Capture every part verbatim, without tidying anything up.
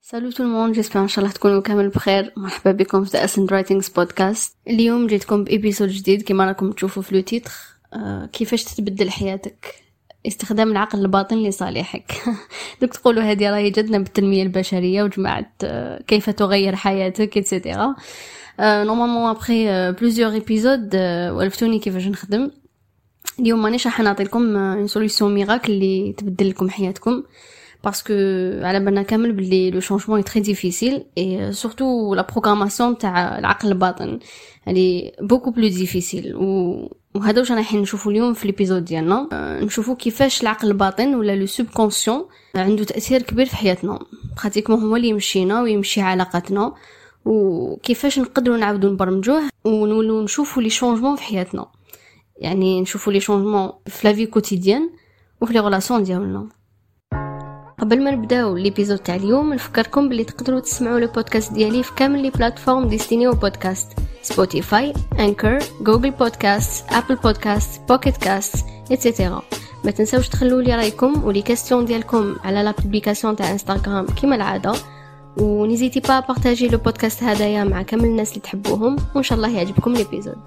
Salut tout le monde, j'espère ان شاء الله تكونوا كامل بخير. مرحبا بكم في The Essence Writings Podcast. اليوم جيتكم بإبيسود جديد كما راكم تشوفوا في التيتر. آه كيفاش تتبدل حياتك، استخدام العقل الباطن لصالحك. دوك تقولوا هذه راهي جدنا بالتنمية البشرية وجماعة آه كيف تغير حياتك إتسيتيرا. آه نورمالمون ابري بلوزيور ايبيزود ولفتوني كيفاش نخدم. اليوم مانيش راح نعطيكم اون سوليوشن ميراكل اللي تبدل لكم حياتكم، parce que على بالنا كامل بلي لو شونجمون est très difficile et surtout la programmation تاع العقل الباطن اللي beaucoup plus difficile. وهذا واش راح نشوفوا اليوم في الابيزود ديالنا. نشوفوا كيفاش العقل الباطن ولا لو سوبكونسيون عنده تأثير كبير في حياتنا، براتيكمون هو اللي يمشينا ويمشي علاقاتنا، وكيفاش نقدروا نعاودوا نبرمجوه ونولوا نشوفوا لي شونجمون في حياتنا، يعني نشوفوا لي شونجمون في لا في كوتيديان وفي لي ريلاسيون ديالنا. قبل ما نبداو الابيزود تاع اليوم نفكركم بلي تقدروا تسمعوا لو بودكاست ديالي في كامل لي بلاتفورم ديستينيو بودكاست: سبوتيفاي، انكر، جوجل بودكاست، ابل بودكاست، بوكيت كاست ايتترا. ما تنساوش تخلوا لي رايكم ولي كاستيون ديالكم على لا بوبليكاسيون تاع انستغرام كيما العاده، ونيزيتي با بارطاجي لو بودكاست هذايا مع كامل الناس اللي تحبوهم، وان شاء الله يعجبكم الابيزود.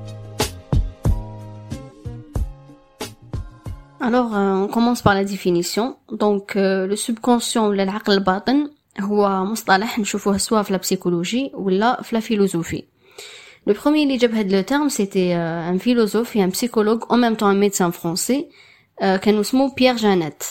Alors, euh, on commence par la définition. Donc, euh, le subconscient ou العقل الباطن هو مصطلح نشوفوه سواء في la psychologie ولا في la philosophie. Le premier اللي جاب هاد le terme c'était euh, un philosophe et un psychologue en même temps un médecin français euh, كان اسمه بيير جانيت.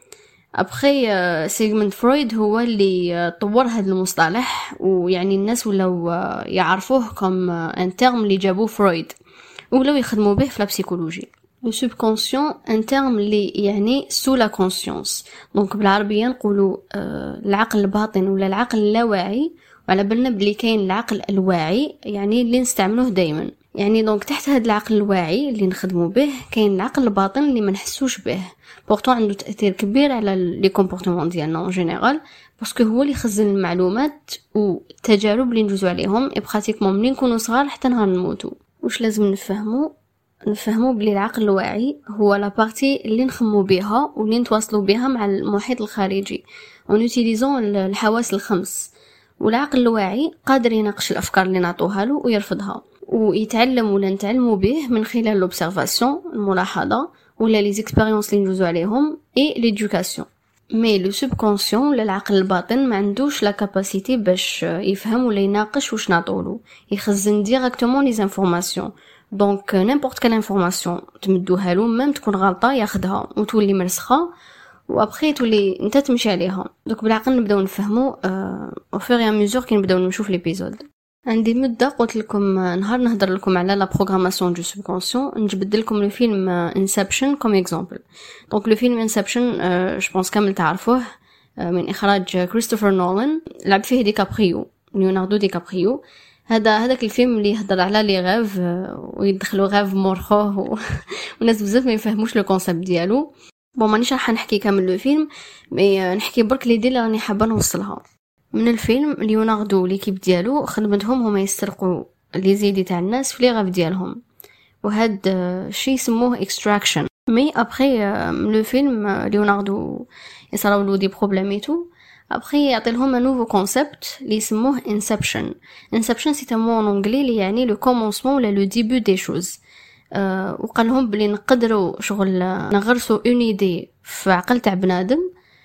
Après euh, سيغموند فرويد هو اللي uh, طور هاد المصطلح، ويعني الناس ولاو uh, يعرفوه comme uh, un terme اللي جابوه فرويد ولاو يخدموا به في la psychologie. Le subconscient un terme اللي يعني sous la conscience. donc بالعربية نقولوا آه العقل الباطن ولا العقل اللاواعي، وعلى بالنا بلي كاين العقل الواعي يعني اللي نستعملوه دايما. يعني دونك تحت هذا العقل الواعي اللي نخدموا به كاين العقل الباطن اللي ما نحسوش به، pourtant عنده تأثير كبير على لي كومبورتمون ديالنا en général، باسكو هو اللي يخزن المعلومات والتجارب اللي ندوزو عليهم اي براتيكمون ملي نكونوا صغار حتى نهار نموتوا. واش لازم نفهموا نفهموا بلي العقل الواعي هو لا بارتي اللي نخمو بها واللي نتواصلوا بها مع المحيط الخارجي اون يوتيليزون الحواس الخمس. والعقل الواعي قادر يناقش الافكار اللي نعطوها له ويرفضها، ويتعلم ولا نتعلموا به من خلال لوبسيرفاسيون الملاحظه ولا لي زيكسبيريونس اللي ندوزو عليهم اي ليدوكاسيون. مي لو سوبكونسيون ولا العقل الباطن ما عندوش لا كاباسيتي باش يفهم ولا يناقش واش نعطولو، يخزن ديريكتومون لي انفورماسيون. دونك نيمبورط كال انفورماسيون تمدوها له ميم تكون غلطه ياخذها وتولي مرسخه وابخي تولي انت تمشي عليها. دوك بالعقل نبداو نفهموا او فور اي ميزور كي نبداو نشوف ليبيزود. عندي مده قلت لكم نهار نهضر لكم على لا بروغراماسيون دو سوبكونسيون، نجبد لكم لو فيلم انسبشن كوم اكزامبل. دونك لو فيلم انسبشن جو بونس كامل تعرفوه، من اخراج كريستوفر نولان، لعب فيه ديكابريو ليوناردو ديكابريو. هذا هذاك الفيلم اللي يهضر على لي غاف ويدخلوا غاف مورخوه و... والناس بزاف ما يفهموش لو كونسيبت ديالو. بون مانيش راح نحكي كامل لو فيلم، مي نحكي برك لي دي اللي راني حابه نوصلها من الفيلم. ليوناردو ليكيب ديالو خدمتهم هما يسترقوا لي زيدي تاع الناس في لي غاف ديالهم، وهاد الشيء يسموه اكستراكشن. مي ابري لو فيلم ليوناردو يصراو له دي بروبليميتو، après يعطي لهم un nouveau concept اللي يسموه inception. inception c'est un mot en anglais اللي يعني le commencement ولا le début des choses. أه وقال لهم بلي نقدروا شغل نغرسوا une idée في عقل تاع بنادم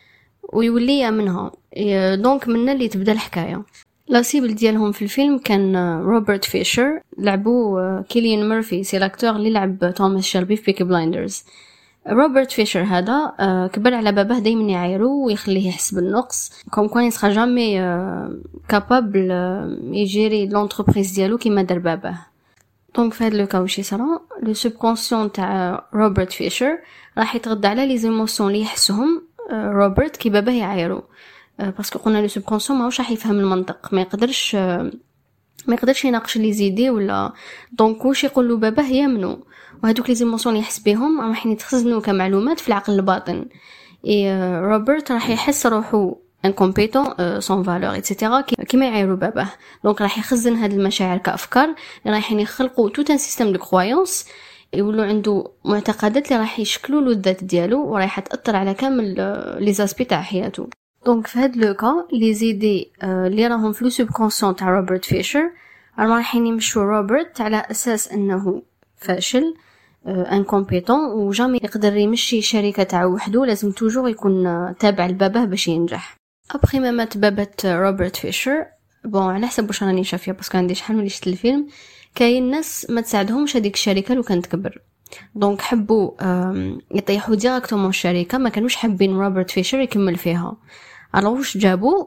ويولي يامنها، دونك من اللي تبدا الحكايه. لا سيبل ديالهم في الفيلم كان روبرت فيشر، لعبوا كيليان ميرفي سي لاكتور اللي لعب توماس شيلبي في بيكي بلايندرز. روبرت فيشر هذا آه كبر على باباه دايما يعايرو ويخليه يحس بالنقص، كوم كون يسخا جامي آه كابابل آه يجيري لونتربريز ديالو كيما دار باباه. دونك في هذا لو كاو شي صرا لو سوبكونسيون تاع روبرت فيشر راح يتغدى على لي زيموسيون اللي يحسهم آه روبرت كي باباه يعايرو، آه باسكو قلنا لو سوبكونسيون ماهوش راح يفهم المنطق، ما يقدرش آه ما يقدرش يناقش لي زيدي ولا. دونك واش يقول له باباه يامنو، وهذوك لي زيموسيون اللي يحس بهم راح يتخزنوا كمعلومات في العقل الباطن. اي روبرت راح يحس روحو انكومبيتون سون فالور ايتترا كيما يعيروا باباه. دونك راح يخزن هذه المشاعر كافكار اللي رايحين يخلقوا توت ان سيستم دو كرويونس، يولوا عنده معتقدات اللي راح يشكلوا له الذات ديالو وراح تاثر على كامل لي زاسبي تاع حياته. دونك في هاد لو كا لي زيدي اللي راهم في لو سوبكونسيون تاع روبرت فيشر رايحين يمشوا روبرت على اساس انه فاشل انكومبيتون وجامي يقدر يمشي شركه تاع وحده، لازم توجور يكون تابع لباباه باش ينجح. ابخي ما مات بابات روبرت فيشر بون على حسب واش راني شافيه باسكو عندي شحال ملي شفت الفيلم كاين ناس ما تساعدهمش هذيك الشركه لو كانت تكبر، دونك حبوا يطيحوا ديريكتومون الشركه، ما كانوش حابين روبرت فيشر يكمل فيها. الوغ واش جابوا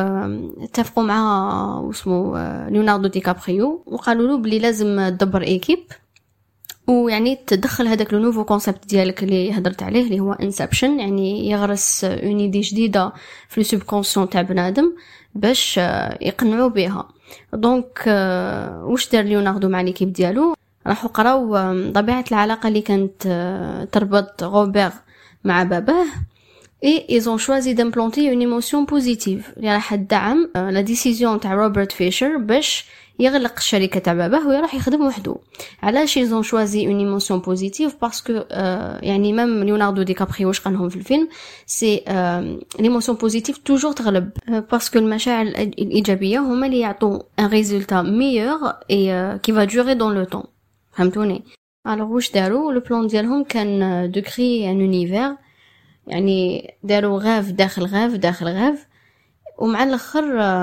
اتفقوا مع واسمو ليوناردو دي كابريو وقالوا له بلي لازم تدبر ايكيب ويعني تدخل هذاك لو نوفو كونسيبت ديالك اللي هضرت عليه اللي هو انسبشن، يعني يغرس اون ايدي جديده في لو سوبكونسيون تاع بنادم باش يقنعوا بها. دونك واش دار ليوناردو مع ليكيب ديالو؟ راحوا قراو طبيعه العلاقه اللي كانت تربط روبير مع باباه et ils ont choisi d'implanter une émotion positive اللي راح تدعم لا ديسيزيون تاع روبرت فيشر باش يغلق الشركه تاع باباه ويروح يخدم وحده. علاش ils ont choisi une émotion positive parce que euh, يعني même ليوناردو دي كابريو واش قالهم في الفيلم سي l'émotion positive toujours تغلب parce que المشاعر الايجابيه هما اللي يعطوا un résultat meilleur et euh, qui va durer dans le temps. فهمتوني؟ alors واش داروا؟ لو بلان ديالهم كان de créer un univers، يعني داروا غاف داخل غاف داخل غاف ومع الاخر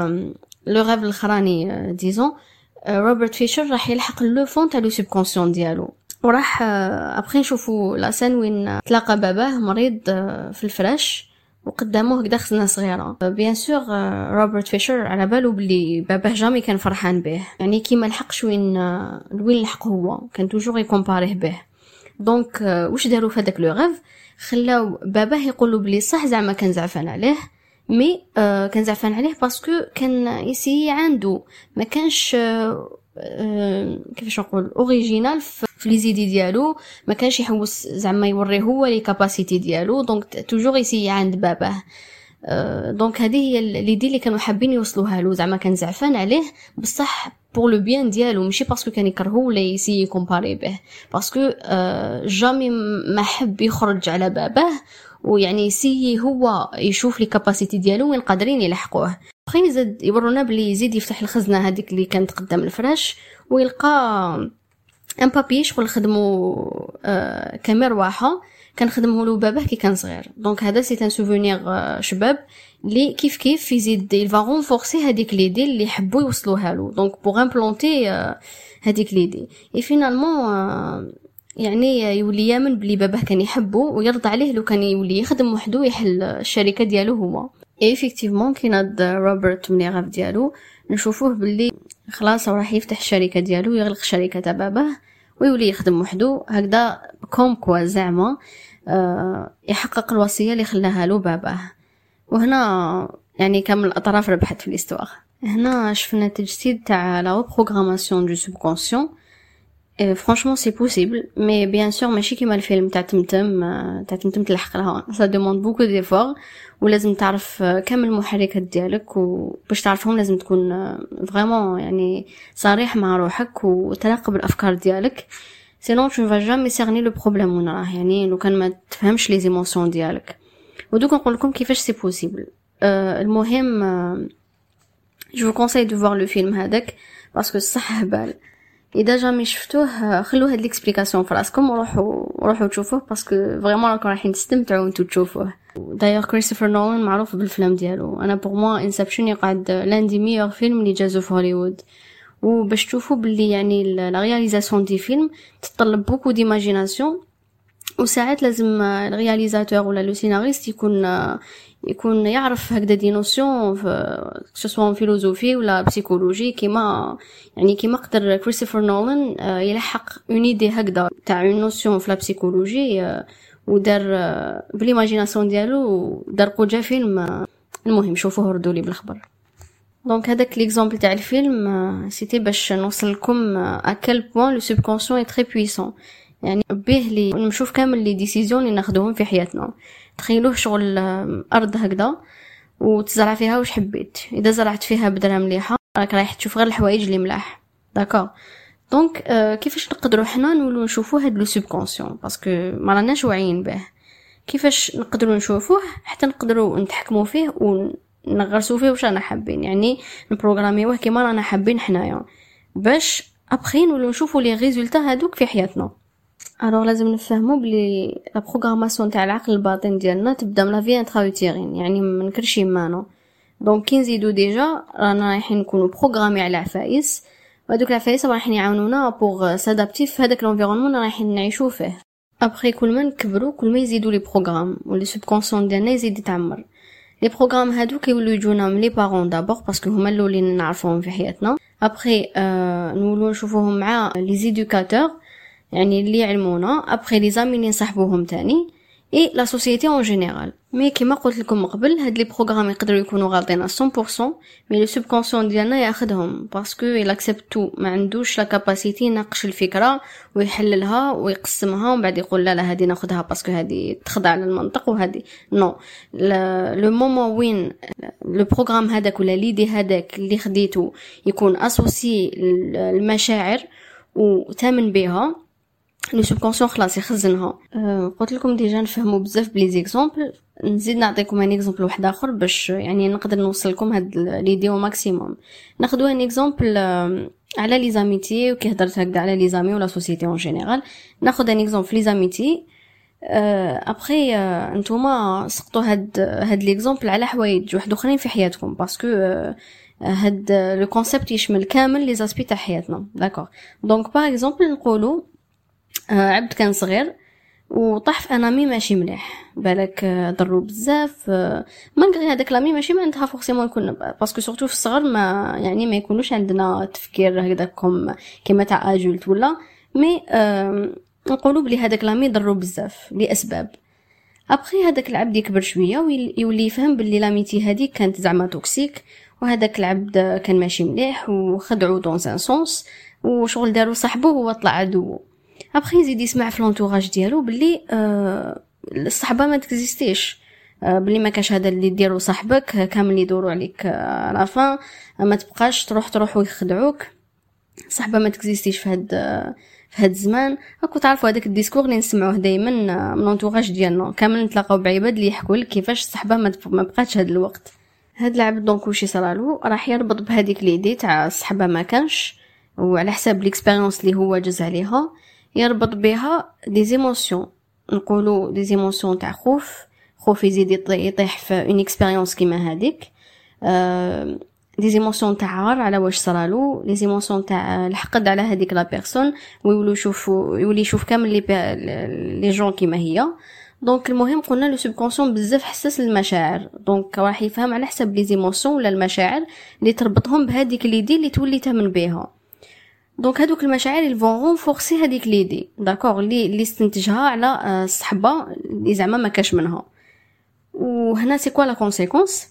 لو غاف الاخراني ديزون روبرت فيشر راح يلحق لو فون تاع لو سوبكونسيون ديالو وراح ابخي نشوفوا لا سين وين تلاقى باباه مريض في الفراش وقدامه هكذا خزنه صغيره. بيان سور روبرت فيشر على بالو بلي باباه جامي كان فرحان به، يعني كي ما لحقش وين وين لحق هو كان توجور يكومباريه به. دونك واش داروا في هذاك لو غاف؟ خلاو باباه يقولوا بلي صح زعما كان زعفان عليه مي آه كان زعفان عليه باسكو كان يسي عنده ما كانش آه آه كيفاش نقول اوريجينال في لي زيدي ديالو، ما كانش يحوس زعما يوريه هو لي كاباسيتي ديالو، دونك توجور يسي عند باباه. آه دونك هذه هي ليدي اللي كانوا حابين يوصلوها له، زعما كان زعفان عليه بصح pour le bien ديالو ماشي باسكو كان يكرهه ولا يسي كومباري به، باسكو آه جامي ما حب يخرج على باباه ويعني يسي هو يشوف لي كاباسيتي ديالو وين قادرين يلحقوه. بخي زاد يورونا بلي يزيد يفتح الخزنه هذيك اللي كانت قدام الفراش ويلقى ان بابي شغل خدمو آه كمروحه كان خدمه له باباه كي كان صغير. دونك هذا سي ان سوفونير آه شباب اللي كيف كيف يزيد يلفا رونفورسي هذيك ليدي اللي يحبوا يوصلوها له، دونك بوغ امبلونتي آه هذيك ليدي اي فينالمون آه يعني يولي يامن بلي باباه كان يحبه ويرضى عليه لو كان يولي يخدم وحده يحل الشركه ديالو هو. اي ايفيكتيفمون كي ناد روبرت من غاف ديالو نشوفوه باللي خلاص راح يفتح الشركه ديالو ويغلق الشركه تاع باباه ويولي يخدم وحده هكذا كوم كوا زعما آه يحقق الوصيه اللي خلاها له باباه. وهنا يعني كامل الاطراف ربحت في الاستواء. هنا شفنا تجسيد تاع لا بروغراماسيون دو سوبكونسيون. فرانشمون سي بوسيبل مي بيان سور ماشي كيما الفيلم تاع تمتم تاع تمتم تلحق لها، سا دوموند بوكو ديفور ولازم تعرف كامل المحركات ديالك وباش تعرفهم لازم تكون فريمون يعني صريح مع روحك وتراقب الافكار ديالك، سينون تو فا جامي سيرني لو بروبليم وين راه، يعني لو كان ما تفهمش لي ايموشن ديالك. ودوك نقول لكم كيفاش سي بوسيبل. أه المهم أه جو كونساي دو فوار لو فيلم هذاك باسكو صح هبال. اذا جامي شفتوه خلوا هاد ليكسبليكاسيون في راسكم وروحوا روحوا تشوفوه باسكو فريمون راكم رايحين تستمتعوا وانتو تشوفوه. دايوغ كريستوفر نولان معروف بالفيلم ديالو، انا بور موا انسبشن يقعد لان دي ميور فيلم اللي جازو في هوليوود، وباش تشوفوا باللي يعني لا رياليزاسيون دي فيلم تتطلب بوكو ديماجيناسيون، وساعات لازم الرياليزاتور ولا لو سيناريست يكون يكون يعرف هكذا دي نوسيون سواء فيلوزوفي ولا بسيكولوجي كيما يعني كيما قدر كريستوفر نولان يلحق اون ايدي هكذا تاع اون نوسيون في لا بسيكولوجي ودار بالايماجيناسيون ديالو دار قوجا فيلم. المهم شوفوه ردوا لي بالخبر. دونك هذاك ليكزامبل تاع الفيلم سيتي باش نوصل لكم ا كال بوين لو سوبكونسيون اي تري بويسون، يعني به لي نشوف كامل لي ديسيزيون اللي ناخذوهم في حياتنا. تخيلوه شغل ارض هكذا وتزرع فيها واش حبيت، اذا زرعت فيها بذره مليحه راك رايح تشوف غير الحوايج اللي ملاح داكور. دونك آه كيفاش نقدروا حنا نولوا نشوفوا هاد لو سوبكونسيون باسكو ما راناش واعيين به، كيفاش نقدروا نشوفوه حتى نقدروا نتحكموا فيه ونغرسوا فيه واش رانا حابين، يعني نبروغراميوه كيما رانا حابين حنايا باش ابخي نولوا نشوفوا لي ريزولتا هذوك في حياتنا. الوغ لازم نفهموا بلي لا بروغراماسيون تاع العقل الباطن ديالنا تبدا من لا في انتراوتيرين، يعني من كرشي مانو. دونك كي نزيدو ديجا رانا رايحين نكونوا بروغرامي على عفايس، وهذوك العفايس رايحين يعاونونا بوغ سادابتي في هذاك لونفيرونمون رايحين نعيشوا فيه. ابري كل ما نكبروا كل ما يزيدوا لي بروغرام ولي سوبكونسيون ديالنا يزيد يتعمر. لي بروغرام هادوك يولوا يجونا من لي بارون دابور باسكو هما الاولين نعرفوهم في حياتنا. ابري آه نولوا نشوفوهم مع لي زيدوكاتور يعني اللي يعلمونا، ابري لي زامي اللي نصاحبوهم تاني، اي لا سوسيتي اون جينيرال. مي كيما قلت لكم قبل هاد لي بروغرام يقدروا يكونوا غالطين مية بالمية، مي لو سوبكونسيون ديالنا ياخذهم باسكو il accepte tout، ما عندوش لا كاباسيتي يناقش الفكره ويحللها ويقسمها ومن بعد يقول لا لا هذه ناخذها باسكو هذه تخضع للمنطق وهذه نو. لو مومون وين لو بروغرام هذاك ولا ليدي هذاك اللي خديته يكون اسوسي المشاعر وتامن بها، لو سوبكونسيون خلاص يخزنها. أه قلت لكم ديجا نفهموا بزاف بلي زيكزامبل، نزيد نعطيكم ان اكزامبل واحد اخر باش يعني نقدر نوصل لكم هاد ليديو ماكسيموم. ناخذوا ان اكزامبل أه على لي زاميتي وكي هضرت هكذا على لي زامي ولا سوسيتي اون جينيرال. ناخذ ان اكزامبل لي زاميتي. أه ابري أه نتوما سقطوا هاد هاد ليكزامبل على حوايج واحد اخرين في حياتكم باسكو أه هاد لو كونسيبت يشمل كامل لي زاسبي تاع حياتنا. داكور دونك باغ اكزامبل نقولوا آه عبد كان صغير وطاح في انامي ماشي مليح، بالك آه ضرو بزاف. آه مانغري هذاك لامي ماشي معناتها فورسيمون يكون باسكو سورتو في الصغر ما يعني ما يكونوش عندنا تفكير هكذاكم كيما تاع ادولت ولا مي آه نقولوا بلي هذاك لامي ضرو بزاف لاسباب. ابري هذاك العبد يكبر شويه ويولي يفهم بلي لاميتي هذه كانت زعما توكسيك، وهذاك العبد كان ماشي مليح وخدعو دون ان سونس وشغل دارو صاحبه هو طلع عدو. ابخي يزيد يسمع في لونتوراج ديالو بلي آه الصحبه ما تكزيستيش، آه بلي ما كاش هذا اللي ديرو صاحبك كامل يدوروا عليك آه لافان، آه ما تبقاش تروح تروح ويخدعوك، صحبه ما تكزيستيش في هاد آه في هاد الزمان. راكو تعرفوا هذاك الديسكور اللي نسمعوه دائما آه من لونتوراج ديالنا، كامل نتلاقاو بعباد اللي يحكوا لك كيفاش الصحبه ما, ما بقاتش هاد الوقت. هاد العبد دونك واش يصرالو راح يربط بهذيك ليدي تاع الصحبه ما كانش، وعلى حساب ليكسبيريونس اللي هو جز عليها يربط بها دي زيموسيون. نقولوا دي زيموسيون تاع خوف، خوف يزيد يطيح في اون اكسبيريونس كيما هذيك. آه دي زيموسيون تاع عار على واش صرالو، دي زيموسيون تاع الحقد على هذيك لا بيرسون، ويولوا يشوفوا يولي يشوف كامل لي لي جون كيما هي. دونك المهم قلنا لو سوبكونسيون بزاف حساس للمشاعر، دونك راح يفهم على حسب لي زيموسيون ولا المشاعر اللي تربطهم بهذيك ليدي اللي تولي تامن بها. دونك هذوك المشاعر ils vont renforcer هذيك ليدي داكور اللي اللي استنتجها على الصحبه اللي زعما ما كاش منها. وهنا سي كوا لا كونسيكونس؟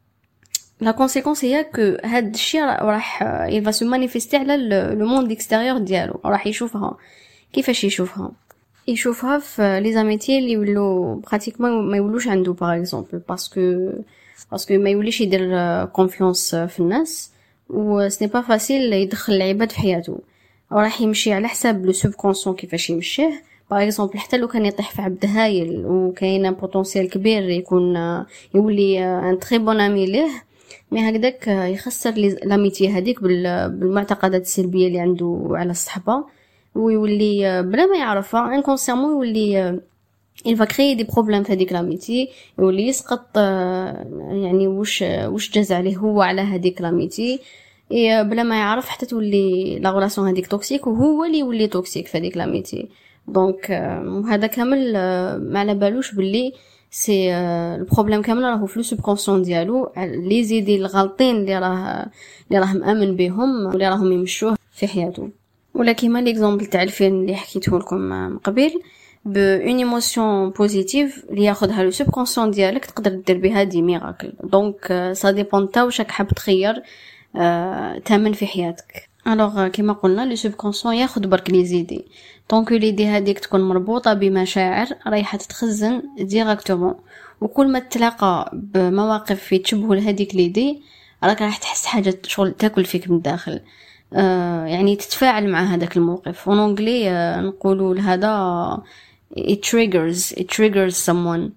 لا كونسيكونس هي كو هاد الشيء راح il va se manifester على لو موند اكستيريور ديالو، راح يشوفها. كيفاش يشوفها؟ يشوفها في لي زاميتي اللي يولوا براتيكمون ما يولوش عنده باغ اكزومبل باسكو باسكو ما يوليش يدير كونفيونس في الناس و سني با فاسيل يدخل العباد في حياته، راح يمشي على حساب لو سوبكونسيون كيفاش يمشيه. باغ اكزومبل حتى لو كان يطيح في عبد هايل وكاين بوتونسيال كبير يكون يولي ان تري بون امي ليه، مي هكذاك يخسر لاميتي هذيك بالمعتقدات السلبيه اللي عنده على الصحبه، ويولي بلا ما يعرفها انكونسيامون يولي il va créer des problèmes في هذيك لاميتي، يولي يسقط يعني واش واش جاز عليه هو على هذيك لاميتي بلا ما يعرف، حتى تولي لا غولاسيون هذيك توكسيك وهو اللي يولي توكسيك في هذيك لاميتي. دونك هذا كامل ما على بالوش باللي سي البروبليم كامل راهو في لو سوبكونسيون ديالو، لي زيدي الغلطين اللي راه اللي راه مامن بهم واللي راهم يمشوه في حياته. ولا كيما ليكزامبل تاع الفيلم اللي حكيته لكم قبل بأون ايموشن بوزيتيف اللي ياخذها لو سوبكونسيون ديالك تقدر دير بها دي ميراكل. دونك سا ديبون تا واش راك حاب تخير آه، تامن في حياتك. الوغ كيما قلنا لو سوبكونسيون ياخذ برك لي زيدي، دونك ليدي هذيك تكون مربوطه بمشاعر رايحه تتخزن ديريكتومون، وكل ما تلاقى بمواقف في تشبه لهذيك ليدي راك راح تحس حاجه شغل تاكل فيك من الداخل، آه يعني تتفاعل مع هذاك الموقف. اون انجلي آه نقولوا لهذا it triggers it triggers someone.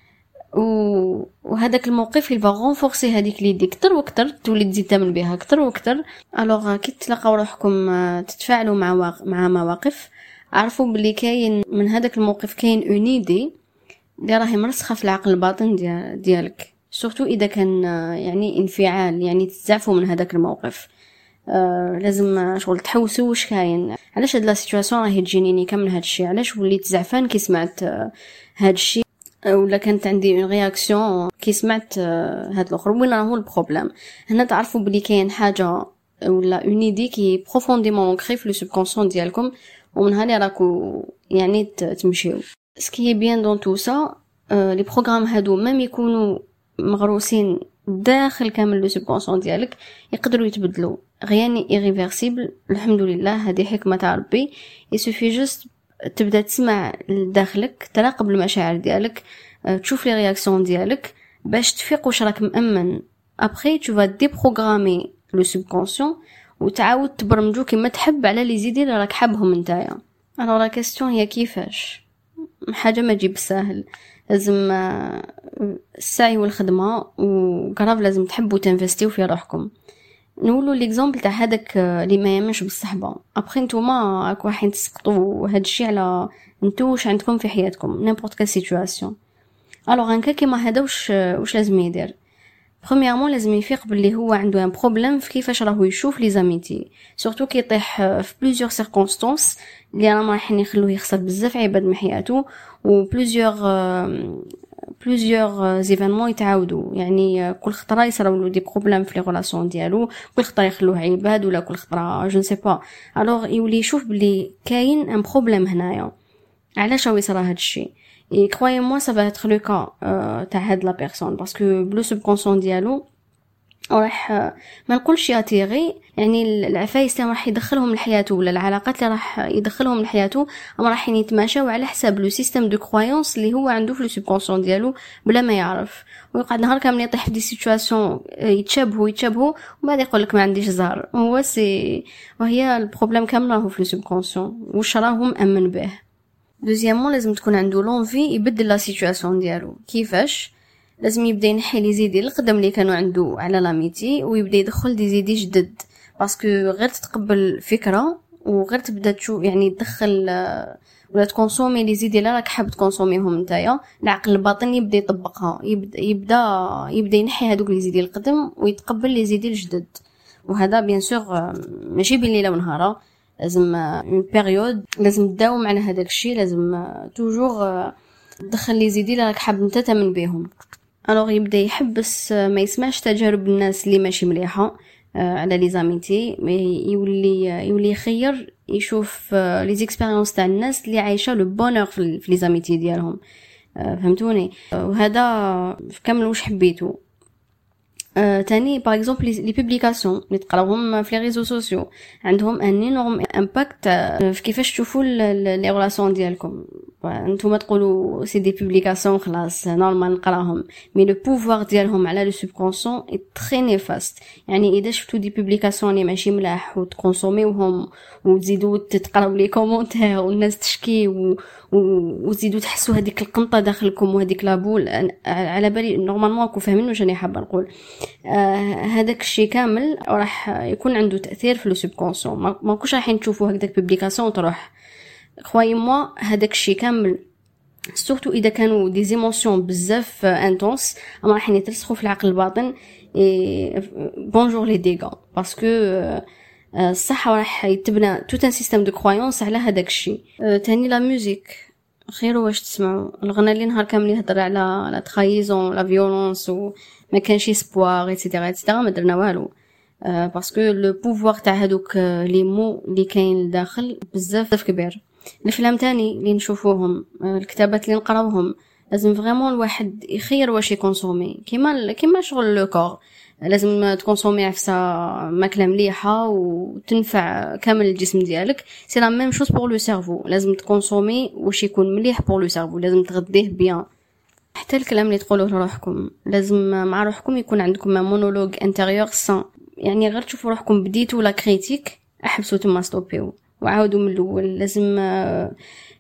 و وهذاك الموقف il va renforcer هذيك ليدي اكثر واكثر، تولي تزيد تامن بها اكثر واكثر. الوغ كي تلقاو روحكم تتفاعلوا مع واق... مع مواقف، عرفوا بلي كاين من هذاك الموقف كاين اون ايدي اللي راهي مرسخه في العقل الباطن ديال ديالك، سورتو اذا كان يعني انفعال، يعني تزعفوا من هذاك الموقف. آه لازم شغل تحوسوا واش كاين، علاش هاد لا سيتوياسيون راهي تجيني كامل هاد الشيء، علاش وليت زعفان كي سمعت آه هاد الشيء، ولا كانت عندي اون رياكسيون كي سمعت آه هاد الاخر، وين راهو البروبليم. هنا تعرفوا بلي كاين حاجه ولا اون ايدي كي بروفونديمون انكري في لو سوبكونسيون ديالكم، ومن هنا راكو يعني تمشيو. سكي بيان دون تو سا لي بروغرام هادو ميم يكونوا مغروسين داخل كامل لو سوبكونسيون ديالك، يقدروا يتبدلوا غيان ايريفيرسيبل. الحمد لله هذه حكمه تاع ربي. يسوفي جوست تبدا تسمع لداخلك، تراقب المشاعر ديالك، تشوف لي رياكسيون ديالك باش تفيق واش راك مأمن. ابري تو فا دي بروغرامي لو سوبكونسيون وتعاود تبرمجو كما تحب على لي زيدي اللي راك حابهم نتايا. الو لا كيسيون هي كيفاش؟ حاجه ما تجيب ساهل، لازم السعي والخدمه، وكراف لازم تحبوا تنفستيو في روحكم. نقولوا ليكزامبل تاع هذاك اللي ما يامنش بالصحبه، ابري نتوما راكو رايحين تسقطوا هذا الشيء على نتو واش عندكم في حياتكم نيمبورط كال سيتوياسيون. الوغ ان كا كيما هذا واش واش لازم يدير؟ برومييرمون لازم يفيق باللي هو عنده ان بروبليم في كيفاش راهو يشوف لي زاميتي، سورتو كي يطيح في بليزيور سيركونستانس اللي راهم رايحين يخلوه يخسر بزاف عباد من حياته، و بليزيور بليزيور زيفينمون يتعاودوا، يعني كل خطره يصراو له دي بروبليم في لي ريلاسيون ديالو، كل خطره يخلوه عباد ولا كل خطره جو نسي با. الوغ يولي يشوف بلي كاين ان بروبليم هنايا، علاش هو يصرا هذا الشيء. اي كرويي موا سا فا اتر لو كا تاع هاد لا بيرسون، باسكو بلو سوبكونسيون ديالو راح ما نقولش ياتيغي، يعني العفايس اللي راح يدخلهم لحياته ولا العلاقات اللي راح يدخلهم لحياته راح يتماشاو على حساب لو سيستيم دو كرويونس اللي هو عنده في لو سوبكونسيون ديالو بلا ما يعرف، ويقعد نهار كامل يطيح في دي سيتوياسيون يتشابهوا يتشابهوا وبعد يقول لك ما عنديش زهر. هو سي وهي البروبليم كامل راهو في لو سوبكونسيون واش راهو مأمن به. دوزيامون لازم تكون عنده لونفي يبدل لا سيتوياسيون ديالو. كيفاش؟ لازم يبدا ينحي لي زيدي القدم اللي كانوا عنده على لاميتي، ويبدا يدخل دي زيدي جدد، باسكو غير تتقبل فكره وغير تبدا تشوف يعني تدخل ولا تكونسومي لي زيدي اللي راك حاب تكونسوميهم نتايا، العقل الباطن يبدا يطبقها، يبدا يبدا يبدا ينحي هذوك لي زيدي القدم ويتقبل لي زيدي الجدد. وهذا بيان سور ماشي بين ليله ونهار، لازم اون بيريود، لازم تداوم على هذاك الشيء، لازم توجور تدخل لي زيدي اللي راك حاب انت تامن بهم. الوغ يبدا يحبس ما يسمعش تجارب الناس اللي ماشي مليحه على لي زاميتي، يولي يولي يخير يشوف لي زيكسبيريونس تاع الناس اللي عايشه لو بونور في لي زاميتي ديالهم. فهمتوني؟ وهذا في كامل واش حبيتو. آه، تاني باغ اكزومبل لي بوبليكاسيون اللي تقراوهم في لي ريزو سوسيو عندهم ان انورم امباكت في كيفاش تشوفوا لي ريلاسيون ديالكم. انتوما تقولوا سي دي بوبليكاسيون خلاص نورمال نقراهم، مي لو بوفوار ديالهم على لو سوبكونسيون اي تري نيفاست. يعني اذا شفتوا دي بوبليكاسيون اللي ماشي ملاح وتكونسوميوهم وتزيدوا تقراو لي كومونتير والناس تشكي و... وتزيدوا تحسوا هذيك القنطه داخلكم وهذيك لابول، على بالي نورمالمون راكم فاهمين واش راني حابه نقول. آه هذاك الشيء كامل راح يكون عنده تاثير في لو سوبكونسيون. ما ماكوش رايحين تشوفوا هكذاك بوبليكاسيون تروح خويا موا هذاك الشيء كامل، سورتو اذا كانوا دي زيموسيون بزاف انتونس اما راح يترسخوا في العقل الباطن. بونجور لي ديغا، باسكو الصحه راح يتبنى توت ان سيستيم دو كرويونس على هذاك الشيء. ثاني لا ميوزيك، خير واش تسمعوا الغنى اللي نهار كامل يهضر على لا ترايزون لا فيولونس وما كانش اسبوار ايتترا ايتترا، ما درنا والو. أه باسكو لو بوفوار تاع هذوك لي مو اللي كاين لداخل بزاف كبير. الافلام تاني اللي نشوفوهم، الكتابات اللي نقراوهم، لازم فريمون الواحد يخير واش يكونسومي. كيما كيما شغل لو كور، لازم تكونسومي عفسه ماكله مليحه وتنفع كامل الجسم ديالك. سي لا ميم شوز بور لو سيرفو، لازم تكونسومي واش يكون مليح بور لو سيرفو، لازم تغذيه بيان. حتى الكلام اللي تقولوه لروحكم لازم مع روحكم يكون عندكم مونولوج انتيريور سان، يعني غير تشوفوا روحكم بديتوا لا كريتيك احبسوا تما ستوبيو وعاودوا من الاول. لازم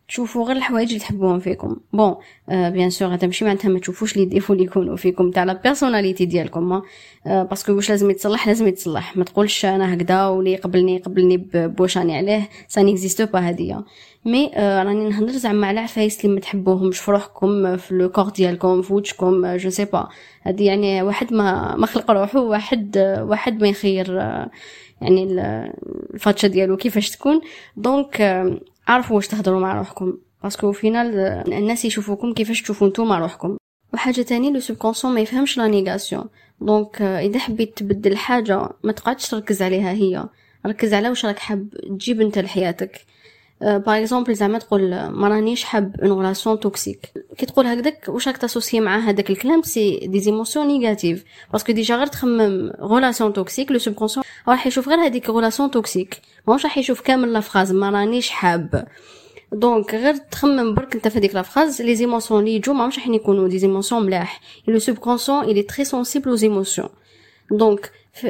تشوفوا غير الحوايج اللي تحبوهم فيكم. بون آه بيان سور هذا ماشي معناتها ما تشوفوش لي ديفو اللي يكونوا فيكم تاع لا بيرسوناليتي ديالكم، آه باسكو واش لازم يتصلح لازم يتصلح. ما تقولش انا هكذا ولي قبلني قبلني بوشاني عليه، سا نيكزيست با هذيا. مي آه راني نهضر زعما على عفايس اللي ما تحبوهمش في روحكم، في لو كور ديالكم، في وجهكم، جو سي با. هذه يعني واحد ما ما خلق روحه، واحد آه واحد ما يخير آه يعني الفاتشه ديالو كيفاش تكون. دونك آه عارفوا واش تهضروا مع روحكم، باسكو فينال الناس يشوفوكم كيفاش تشوفوا نتوما مع روحكم. وحاجه تاني لو سوبكونسون ما يفهمش لا نيغاسيون. دونك اذا حبيت تبدل حاجه ما تقعدش تركز عليها هي، ركز على واش راك حاب تجيب انت لحياتك. باغ اكزومبل زعما تقول ما رانيش حاب اون ريلاسيون توكسيك، كي تقول هكذاك واش راك تاسوسي مع هذاك الكلام؟ سي دي ايموسيون نيجاتيف، باسكو ديجا غير تخمم ريلاسيون توكسيك لو سوبكونسون راح يشوف غير هذيك ريلاسيون توكسيك، ماهوش راح يشوف كامل لا فراز ما رانيش حاب. دونك غير تخمم برك انت في هذيك لا فراز لي ايموسيون اللي يجوا ماهمش راح يكونوا دي ايموسيون ملاح. لو سوبكونسون il est très sensible aux émotions. دونك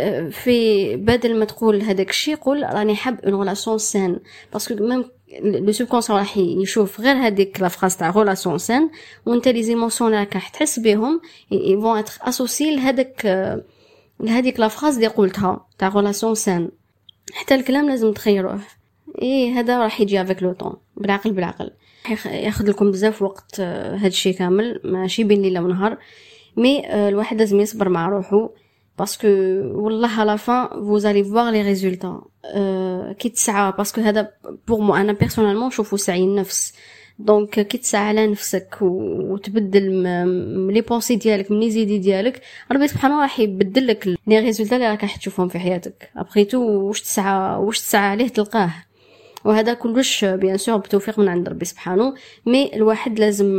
في بدل ما تقول هذاك الشيء قول راني حاب اون ريلاسيون سان، باسكو ميم لو سوبكونسون راح يشوف غير هذيك لا فراز تاع ريلاسيون سان، وانت لي ايموسيون اللي راك تحس بهم ils vont être associés لهذاك لهذيك لا فراز اللي قلتها تاع ريلاسيون سان. حتى الكلام لازم تخيروه، ايه هذا راح يجي افيك لو طون، بالعقل بالعقل. ياخذ لكم بزاف وقت هذا الشيء كامل، ماشي بين ليله ونهار، مي الواحد لازم يصبر مع روحه، باسكو والله على فان vous allez voir les résultats. كي تسعى، باسكو هذا بور مو انا بيرسونالمون نشوفو سعي النفس. دونك كي تسعى على نفسك وتبدل لي بونسي ديالك من لي زيدي ديالك، ربي سبحانه راح يبدل لك لي ريزولتا اللي راك تشوفهم في حياتك. ابخيتو واش تسعى واش تسعى عليه تلقاه، وهذا كلش بيان سور بتوفيق من عند ربي سبحانه. مي الواحد لازم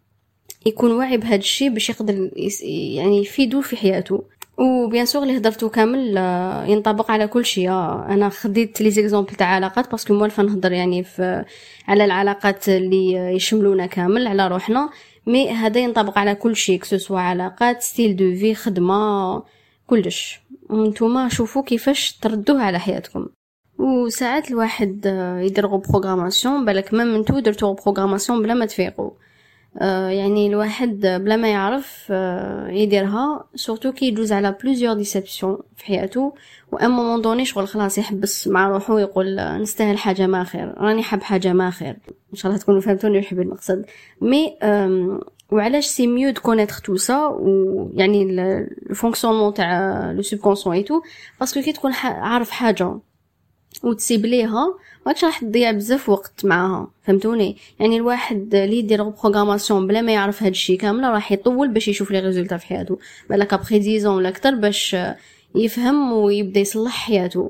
يكون واعي بهذا الشيء باش يقدر يعني يفيدو في حياته. وبيان سور اللي هضرتو كامل ينطبق على كل شيء. انا خديت لي زيكزامبل تاع علاقات باسكو موالفه نهضر يعني في على العلاقات اللي يشملونا كامل على روحنا، مي هذا ينطبق على كل شيء، كسوسوا علاقات، ستيل دو في، خدمه، كلش. وانتوما شوفوا كيفاش تردوه على حياتكم. وساعات الواحد يدير بروغراماسيون بالك ما منتو درتو بروغراماسيون بلا ما تفيقوا. آه يعني الواحد بلا ما يعرف آه يديرها، سورتو كي يجوز على بلوزيور ديسيبسيون في حياته، وان مومون دوني شغل خلاص يحبس مع روحه ويقول نستاهل حاجه ما خير، راني حاب حاجه ما خير. ان شاء الله تكونوا فهمتوني وحب المقصد. مي وعلاش سي ميو دو كونيتر تو سا، ويعني الفونكسيونمون تاع لو سوبكونسون اي تو، باسكو كي تكون عارف حاجه وتسيب ليها ماكش راح تضيع بزاف وقت معاها، فهمتوني؟ يعني الواحد اللي يدير بروغراماسيون بلا ما يعرف هذا الشيء كامله راح يطول باش يشوف لي ريزولتا في حياته، بالك ابري دix ans ولا اكثر باش يفهم ويبدا يصلح حياته.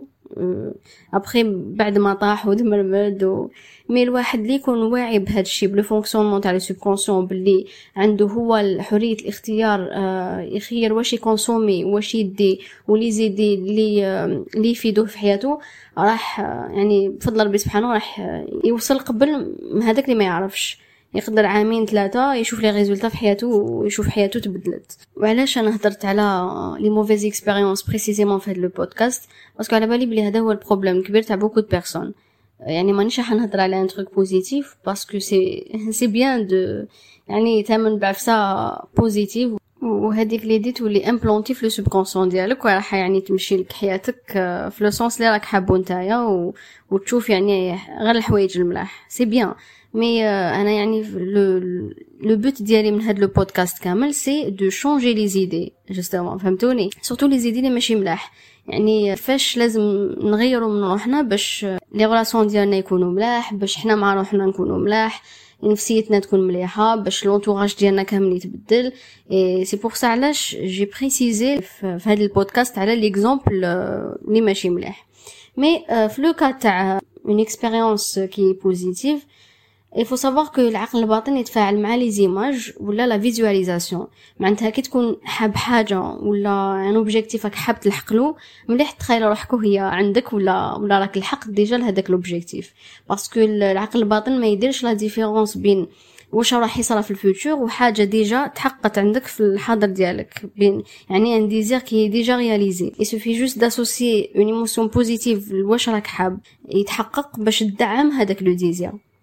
ابري بعد ما طاح ودمرمد و... مي الواحد اللي يكون واعي بهذا الشيء بلو فونكسيونمون تاع لو سوبكونسيون، باللي عنده هو حريه الاختيار، آه يخير واش يكونسومي واش يدي ولي زيدي اللي آه اللي يفيدوه في حياته، راح آه يعني بفضل ربي سبحانه راح آه يوصل قبل هذاك اللي ما يعرفش. يقدر عامين ثلاثه يشوف لي ريزولتا في حياته ويشوف حياته تبدلت. وعلاش انا هضرت على لي موفيز اكسبيريونس بريسيزيمون في هذا لو بودكاست؟ باسكو على بالي بلي هذا هو البروبليم الكبير تاع بوكو دو بيرسون. يعني مانيش راح نهضر على ان تروك بوزيتيف باسكو سي سي بيان دو يعني تامن بعفسه بوزيتيف، وهذيك لي دي تولي امبلونتي في لو سوبكونسون ديالك، وراح يعني تمشي لك حياتك في لو سونس اللي راك حابو نتايا، وتشوف يعني غير الحوايج الملاح. سي بيان، مي انا يعني لو لو بوت ديالي من هذا لو بودكاست كامل سي دو شونجي لي زيدي جوستومون، فهمتوني؟ سورتو لي زيدي اللي ماشي ملاح، يعني فاش لازم نغيروا من روحنا باش لي غولاسيون ديالنا يكونوا ملاح، باش حنا مع روحنا نكونوا ملاح، نفسيتنا تكون مليحه، باش لونطوراج ديالنا كامل يتبدل. اي سي بور سا علاش جي بريسيزي في هذا البودكاست على ليكزامبل اللي ماشي ملاح. مي في لو كا تاع اون اكسبيريونس كي بوزيتيف، il faut savoir que العقل الباطن يتفاعل مع لي زيماج ولا لا فيزواليزاسيون. معناتها كي تكون حاب حاجه ولا ان اوبجيكتيف راك حاب تلحق له، مليح تخيل روحك وهي عندك ولا ولا راك لحقت ديجا لهداك الاوبجيكتيف، باسكو العقل الباطن ما يديرش لا ديفيرونس بين واش راح يصرى في الفيوتشر وحاجه ديجا تحققت عندك في الحاضر ديالك، بين يعني ان ديزير كي ديجا رياليزي. il suffit juste d'associer une émotion positive واش راك حاب يتحقق باش تدعم هذاك لو ديزير.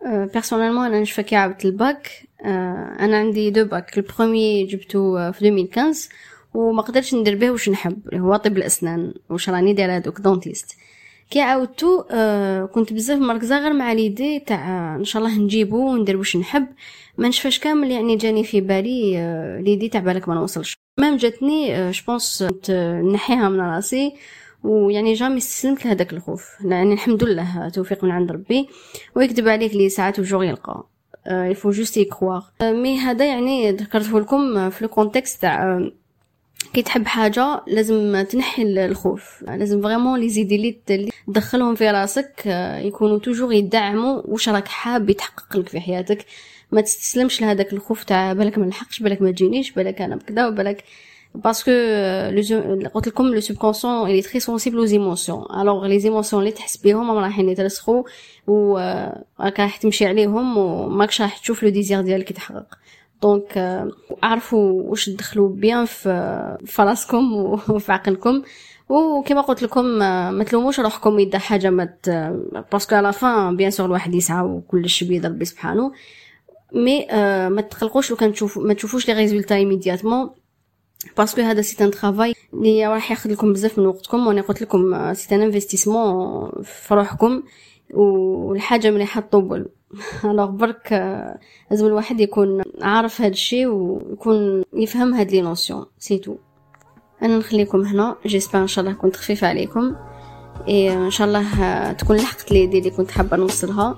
بيرسونيلمون انا نشفى كي عاودت الباك. انا عندي دو باك، البروميي جبته في ألفين وخمسطاش وما قدرتش ندير به واش نحب، اللي هو طب الاسنان، واش راني دايره دوك دونتيست. كي عاودتو آه كنت بزاف مركزه غير مع ليدي تاع ان شاء الله نجيبو وندير واش نحب، ما نشفاش كامل يعني جاني في بالي آه ليدي تاع بالك ما نوصلش. مام جاتني آه جبونس نحيها من راسي، ويعني جامي استسلمت لهذاك الخوف، يعني الحمد لله توفيق من عند ربي. ويكتب عليك لي ساعات وجور يلقى il faut juste y croire. مي هذا يعني ذكرته لكم في الكونتكست تاع كي تحب حاجه لازم تنحي الخوف، لازم فريمون لي زيدي اللي تدخلهم في راسك يكونوا توجور يدعموا واش راك حاب يتحقق لك في حياتك. ما تستسلمش لهذاك الخوف تاع بالك ما نلحقش، بالك ما تجينيش، بالك انا بكذا وبالك، باسكو قلت لكم لو سوبكونسيون il est très sensible aux émotions. alors les émotions اللي تحس بهم رايحين يترسخوا وراك راح تمشي عليهم وماكش راح تشوف لو ديزير ديالك يتحقق. دونك اعرفوا واش تدخلوا بيان في فراسكم وفي عقلكم. وكما قلت لكم ما تلوموش روحكم اذا حاجه ما باسكو على فان بيان سور الواحد يسعى وكلش بيد ربي سبحانه، مي ما تقلقوش لو كان تشوفوا ما تشوفوش لي ريزولتا ايميدياتمون، باسكو هذا سي ان ترافاي اللي راح ياخذ لكم بزاف من وقتكم. وانا قلت لكم سي ان انفستيسمون في روحكم، والحاجه ملي حطوبل الوغ برك لازم الواحد يكون عارف هذا الشيء ويكون يفهم هاد لي نوسيون سي تو. انا نخليكم هنا، جيسبر ان شاء الله كنت خفيفه عليكم، اي ان شاء الله تكون لحقت لي دي اللي كنت حابه نوصلها،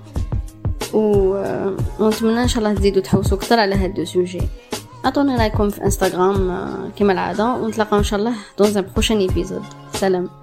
ونتمنى ان شاء الله تزيدوا تحوسوا اكثر على هاد دو سوجي. اعطونا رايكم في انستغرام كما العاده، ونتلاقاو ان شاء الله دون ان بروشين ايبيزود. سلام.